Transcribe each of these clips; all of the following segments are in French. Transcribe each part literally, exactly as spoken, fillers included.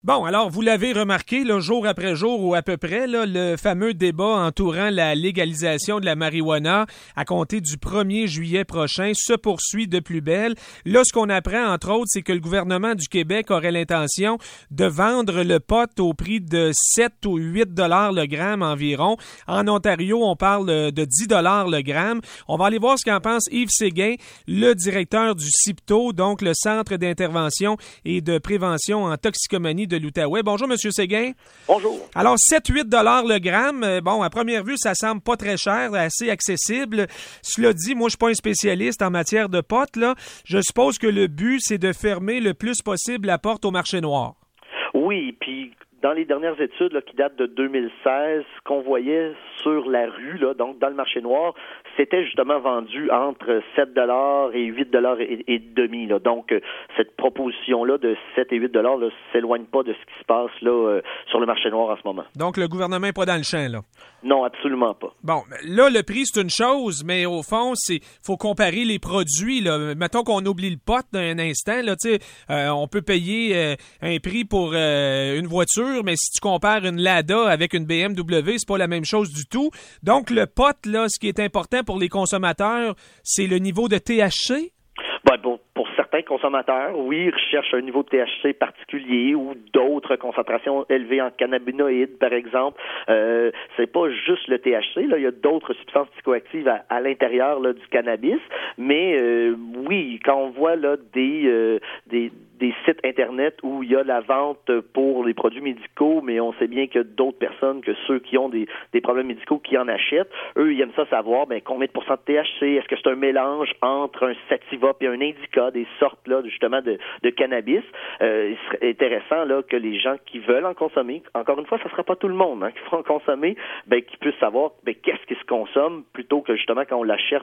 Bon, alors, vous l'avez remarqué, là, jour après jour ou à peu près, là, le fameux débat entourant la légalisation de la marijuana à compter du premier juillet prochain se poursuit de plus belle. Là, ce qu'on apprend, entre autres, c'est que le gouvernement du Québec aurait l'intention de vendre le pot au prix de sept ou huit dollars le gramme environ. En Ontario, on parle de dix dollars le gramme. On va aller voir ce qu'en pense Yves Séguin, le directeur du CIPTO, donc le Centre d'intervention et de prévention en toxicomanie de l'Outaouais. Bonjour, M. Séguin. Bonjour. Alors, sept à huit dollars le gramme, bon, à première vue, ça semble pas très cher, assez accessible. Cela dit, moi, je suis pas un spécialiste en matière de potes, là. Je suppose que le but, c'est de fermer le plus possible la porte au marché noir. Oui, puis dans les dernières études là, qui datent de deux mille seize, ce qu'on voyait sur la rue, là, donc dans le marché noir, c'était justement vendu entre sept dollars et huit dollars et, et demi. Là. Donc, euh, cette proposition-là de sept et huit dollars ne s'éloigne pas de ce qui se passe là euh, sur le marché noir en ce moment. Donc, le gouvernement n'est pas dans le champ, là? Non, absolument pas. Bon, là, le prix, c'est une chose, mais au fond, c'est faut comparer les produits. Là. Mettons qu'on oublie le pot d'un instant, là, tu sais, euh, on peut payer euh, un prix pour euh, une voiture, mais si tu compares une Lada avec une B M W, c'est pas la même chose du tout. Donc, le pot, là, ce qui est important pour les consommateurs, c'est le niveau de T H C? Ben, pour, pour certains consommateurs, oui, recherchent un niveau de T H C particulier ou d'autres concentrations élevées en cannabinoïdes, par exemple. Euh, c'est pas juste le T H C, là, il y a d'autres substances psychoactives à, à l'intérieur là, du cannabis, mais euh, oui, quand on voit là des euh, des des sites Internet où il y a la vente pour les produits médicaux, mais on sait bien que d'autres personnes, que ceux qui ont des, des problèmes médicaux qui en achètent, eux, ils aiment ça savoir ben, combien de pourcents de T H C, est-ce que c'est un mélange entre un sativa et un indica, des sortes là justement de, de cannabis. Euh, il serait intéressant là que les gens qui veulent en consommer, encore une fois, ça ne sera pas tout le monde hein, qui va en consommer, ben, qu'ils puissent savoir ben, qu'est-ce qui se consomme, plutôt que justement quand on l'achète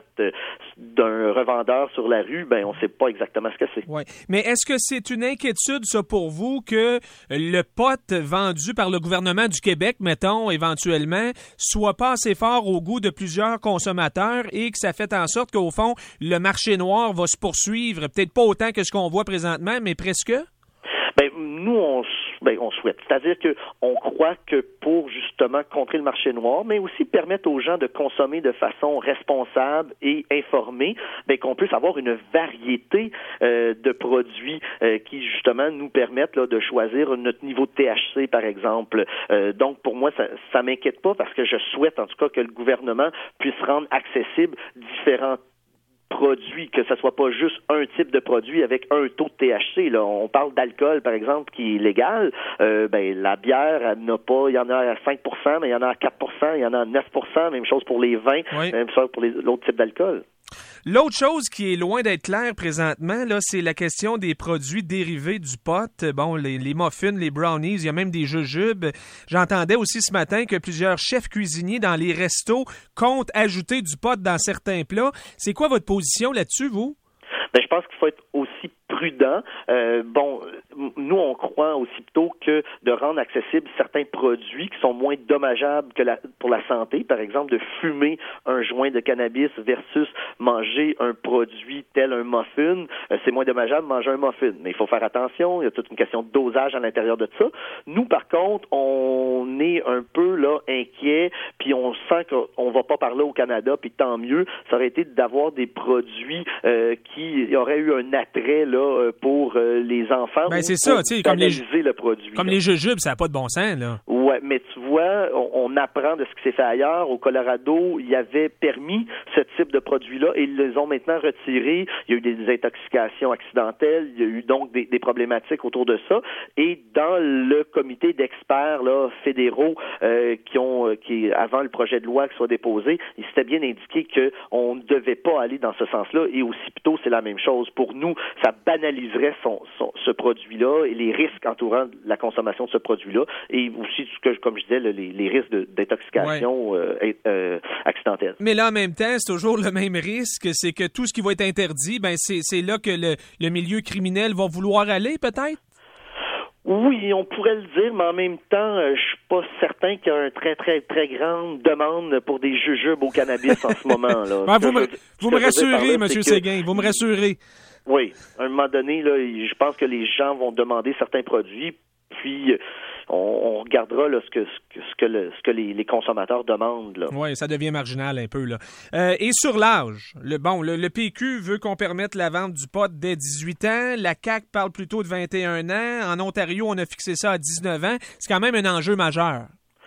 d'un revendeur sur la rue, ben on ne sait pas exactement ce que c'est. Oui, mais est-ce que c'est une inquiétude, ça, pour vous, que le pot vendu par le gouvernement du Québec, mettons, éventuellement, soit pas assez fort au goût de plusieurs consommateurs et que ça fait en sorte qu'au fond, le marché noir va se poursuivre, peut-être pas autant que ce qu'on voit présentement, mais presque? Ben, nous, on, ben, on souhaite. C'est-à-dire que on croit que pour justement contrer le marché noir, mais aussi permettre aux gens de consommer de façon responsable et informée, ben, qu'on puisse avoir une variété euh, de produits euh, qui justement nous permettent là, de choisir notre niveau de T H C, par exemple. Euh, donc, pour moi, ça, ça m'inquiète pas parce que je souhaite en tout cas que le gouvernement puisse rendre accessible différents produits, que ce soit pas juste un type de produit avec un taux de T H C. Là, on parle d'alcool, par exemple, qui est légal. Euh, ben, la bière, elle n'a pas, il y en a à cinq pour cent, mais il y en a à quatre pour cent, il y en a à neuf pour cent, même chose pour les vins, oui. Même chose pour les, l'autre type d'alcool. L'autre chose qui est loin d'être claire présentement, là, c'est la question des produits dérivés du pot. Bon, les, les muffins, les brownies, il y a même des jujubes. J'entendais aussi ce matin que plusieurs chefs cuisiniers dans les restos comptent ajouter du pot dans certains plats. C'est quoi votre position là-dessus, vous? Ben, je pense qu'il faut être aussi prudent. Euh, bon, nous, on croit aussi plutôt que de rendre accessibles certains produits qui sont moins dommageables que la, pour la santé. Par exemple, de fumer un joint de cannabis versus manger un produit tel un muffin. Euh, c'est moins dommageable de manger un muffin. Mais il faut faire attention. Il y a toute une question de dosage à l'intérieur de ça. Nous, par contre, on est un peu là inquiet, puis on sent qu'on va pas par là au Canada, puis tant mieux. Ça aurait été d'avoir des produits euh, qui auraient eu un attrait là pour euh, les enfants. Ben c'est ça, tu sais, comme les le produit. Comme là. les jujubes, ça n'a pas de bon sens, là. Ouais, mais tu vois, on, on apprend de ce qui s'est fait ailleurs. Au Colorado, il y avait permis ce type de produit-là et ils les ont maintenant retirés. Il y a eu des intoxications accidentelles, il y a eu donc des, des problématiques autour de ça. Et dans le comité d'experts là fédéraux euh, qui ont, qui avant le projet de loi qui soit déposé, il s'était bien indiqué que on ne devait pas aller dans ce sens-là. Et aussi plutôt, c'est la même chose. Pour nous, ça banaliserait son, son, ce produit-là et les risques entourant la consommation de ce produit-là et aussi, ce que, comme je disais, les, les risques de, d'intoxication ouais. euh, euh, accidentelle. Mais là, en même temps, c'est toujours le même risque, c'est que tout ce qui va être interdit, ben c'est, c'est là que le, le milieu criminel va vouloir aller, peut-être? Oui, on pourrait le dire, mais en même temps, euh, je suis pas certain qu'il y a une très, très, très grande demande pour des jujubes au cannabis en ce moment. Là. Ah, vous, me, je, vous me rassurez, M. Séguin, vous me rassurez. Oui, à un moment donné, là, je pense que les gens vont demander certains produits, puis regardera là, ce que ce que, ce que, le, ce que les, les consommateurs demandent. Oui, ça devient marginal un peu. Là. Euh, et sur l'âge, le, bon, le, le P Q veut qu'on permette la vente du pot dès dix-huit ans. La C A Q parle plutôt de vingt et un ans. En Ontario, on a fixé ça à dix-neuf ans. C'est quand même un enjeu majeur.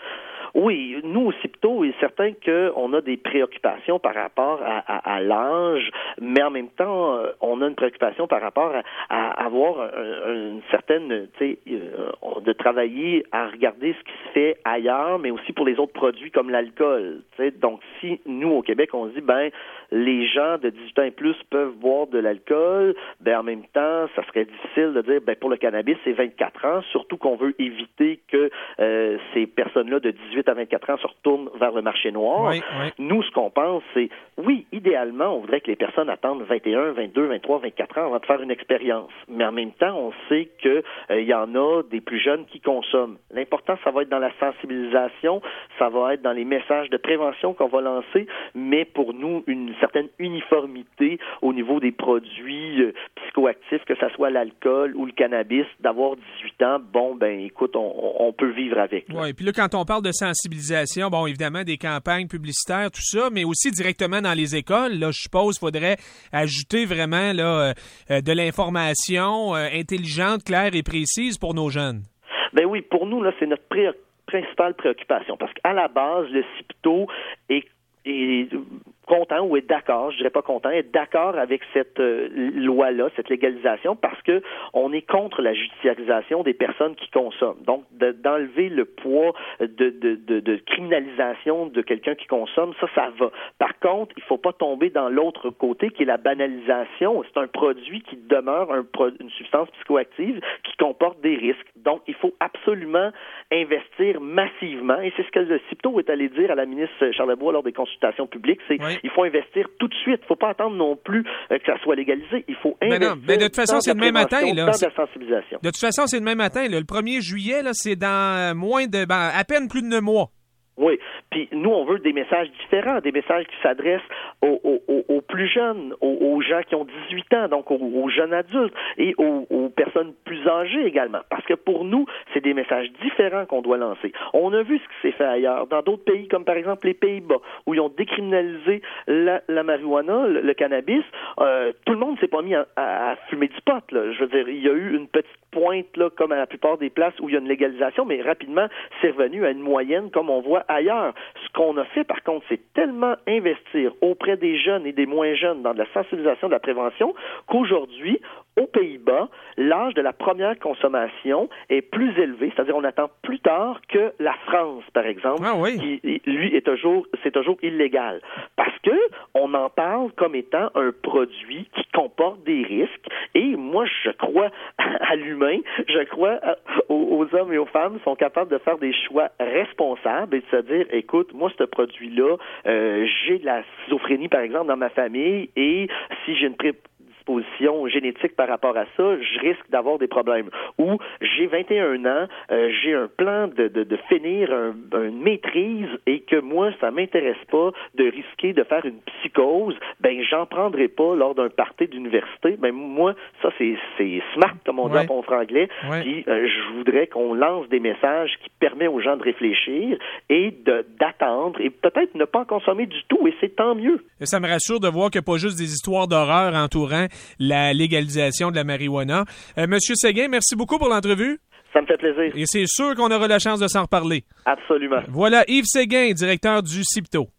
Oui, nous au CIPTO, il est certain qu'on a des préoccupations par rapport à, à, à l'âge, mais en même temps, euh, on a une préoccupation par rapport à, à avoir un, une certaine, tu sais, euh, de travailler à regarder ce qui se fait ailleurs, mais aussi pour les autres produits comme l'alcool. Tu sais, donc si nous au Québec on se dit ben les gens de dix-huit ans et plus peuvent boire de l'alcool, ben en même temps, ça serait difficile de dire ben pour le cannabis c'est vingt-quatre ans, surtout qu'on veut éviter que euh, ces personnes-là de dix-huit à vingt-quatre ans se retournent vers le marché noir. Oui, oui. Nous, ce qu'on pense, c'est, oui, idéalement, on voudrait que les personnes attendent vingt et un, vingt-deux, vingt-trois, vingt-quatre ans avant de faire une expérience. Mais en même temps, on sait qu'il euh, y en a des plus jeunes qui consomment. L'important, ça va être dans la sensibilisation, ça va être dans les messages de prévention qu'on va lancer, mais pour nous, une certaine uniformité au niveau des produits euh, psychoactifs, que ce soit l'alcool ou le cannabis, d'avoir dix-huit ans, bon, ben écoute, on, on peut vivre avec. Oui, puis là, quand on parle de sensibilisation, bon, évidemment, des campagnes publicitaires, tout ça, mais aussi directement dans les écoles, là, je suppose qu'il faudrait ajouter vraiment là, euh, de l'information euh, intelligente, claire et précise pour nos jeunes. Ben oui, pour nous, là, c'est notre pré- principale préoccupation, parce qu'à la base, le CIPTO est, est content ou est d'accord, je dirais pas content, est d'accord avec cette euh, loi-là, cette légalisation, parce que on est contre la judiciarisation des personnes qui consomment. Donc, de, d'enlever le poids de, de, de, de criminalisation de quelqu'un qui consomme, ça, ça va. Par contre, il faut pas tomber dans l'autre côté, qui est la banalisation. C'est un produit qui demeure un pro- une substance psychoactive qui comporte des risques. Donc, il faut absolument investir massivement, et c'est ce que le CIPTO est allé dire à la ministre Charlebois lors des consultations publiques, c'est oui. Il faut investir tout de suite. Il ne faut pas attendre non plus euh, que ça soit légalisé. Il faut investir. Mais non, mais de toute façon, c'est demain matin. Là, dans de la sensibilisation. De toute façon, c'est demain matin. Là. Le premier juillet, là, c'est dans moins de, ben, à peine plus de neuf mois. Oui, puis nous, on veut des messages différents, des messages qui s'adressent aux, aux, aux plus jeunes, aux, aux gens qui ont dix-huit ans, donc aux, aux jeunes adultes et aux, aux personnes plus âgées également. Parce que pour nous, c'est des messages différents qu'on doit lancer. On a vu ce qui s'est fait ailleurs, dans d'autres pays, comme par exemple les Pays-Bas, où ils ont décriminalisé la, la marijuana, le, le cannabis. Euh, tout le monde s'est pas mis à, à, à fumer du pot, là. Je veux dire, il y a eu une petite pointe, là, comme à la plupart des places où il y a une légalisation, mais rapidement, c'est revenu à une moyenne, comme on voit ailleurs. Ce qu'on a fait, par contre, c'est tellement investir auprès des jeunes et des moins jeunes dans de la sensibilisation, de la prévention, qu'aujourd'hui, aux Pays-Bas, l'âge de la première consommation est plus élevé, c'est-à-dire on attend plus tard que la France, par exemple, ah oui. qui, lui, est toujours, c'est toujours illégal. Parce que on en parle comme étant un produit qui comporte des risques, et moi, je crois à l'humain, je crois aux, aux hommes et aux femmes qui sont capables de faire des choix responsables et de se dire, écoute, moi, ce produit-là, euh, j'ai de la schizophrénie, par exemple, dans ma famille, et si j'ai une pré- position génétique par rapport à ça, je risque d'avoir des problèmes. Ou j'ai vingt et un ans, euh, j'ai un plan de, de, de finir un, une maîtrise et que moi, ça m'intéresse pas de risquer de faire une psychose, ben j'en prendrai pas lors d'un party d'université. Ben moi, ça c'est, c'est smart, comme on dit ouais. en bon franglais. Ouais. Puis euh, je voudrais qu'on lance des messages qui permettent aux gens de réfléchir et de, d'attendre et peut-être ne pas en consommer du tout, et c'est tant mieux. Ça me rassure de voir qu'il n'y a pas juste des histoires d'horreur entourant la légalisation de la marijuana. Euh, Monsieur Séguin, merci beaucoup pour l'entrevue. Ça me fait plaisir. Et c'est sûr qu'on aura la chance de s'en reparler. Absolument. Voilà Yves Séguin, directeur du CIPTO.